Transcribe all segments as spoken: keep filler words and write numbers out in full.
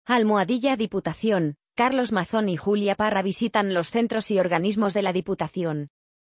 Almohadilla Diputación, Carlos Mazón y Julia Parra visitan los centros y organismos de la Diputación.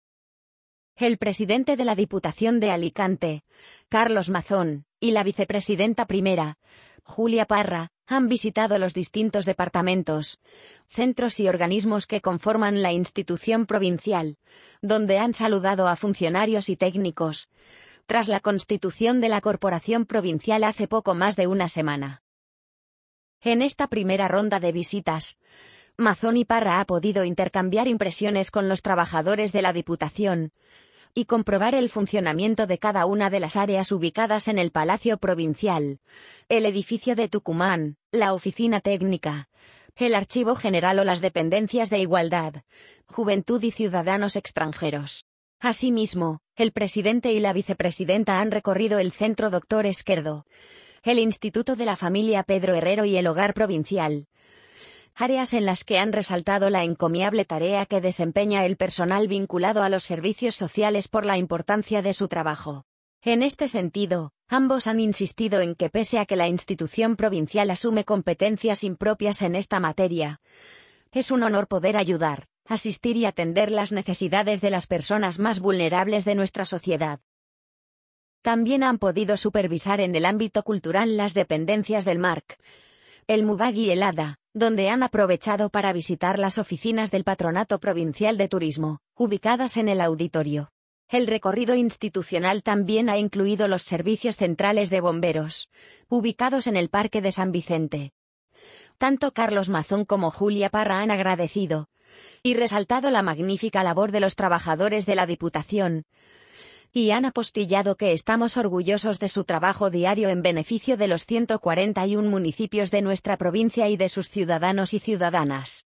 El presidente de la Diputación de Alicante, Carlos Mazón, y la vicepresidenta primera, Julia Parra, han visitado los distintos departamentos, centros y organismos que conforman la institución provincial, donde han saludado a funcionarios y técnicos, tras la constitución de la Corporación Provincial hace poco más de una semana. En esta primera ronda de visitas, Mazón y Parra ha podido intercambiar impresiones con los trabajadores de la Diputación y comprobar el funcionamiento de cada una de las áreas ubicadas en el Palacio Provincial, el edificio de Tucumán, la oficina técnica, el Archivo General o las dependencias de Igualdad, Juventud y Ciudadanos Extranjeros. Asimismo, el presidente y la vicepresidenta han recorrido el Centro Doctor Esquerdo, el Instituto de la Familia Pedro Herrero y el Hogar Provincial, áreas en las que han resaltado la encomiable tarea que desempeña el personal vinculado a los servicios sociales por la importancia de su trabajo. En este sentido, ambos han insistido en que pese a que la institución provincial asume competencias impropias en esta materia, es un honor poder ayudar, asistir y atender las necesidades de las personas más vulnerables de nuestra sociedad. También han podido supervisar en el ámbito cultural las dependencias del M A R C, el MUBAG y el ADA, donde han aprovechado para visitar las oficinas del Patronato Provincial de Turismo, ubicadas en el auditorio. El recorrido institucional también ha incluido los servicios centrales de bomberos, ubicados en el Parque de San Vicente. Tanto Carlos Mazón como Julia Parra han agradecido y resaltado la magnífica labor de los trabajadores de la Diputación, y han apostillado que estamos orgullosos de su trabajo diario en beneficio de los ciento cuarenta y uno municipios de nuestra provincia y de sus ciudadanos y ciudadanas.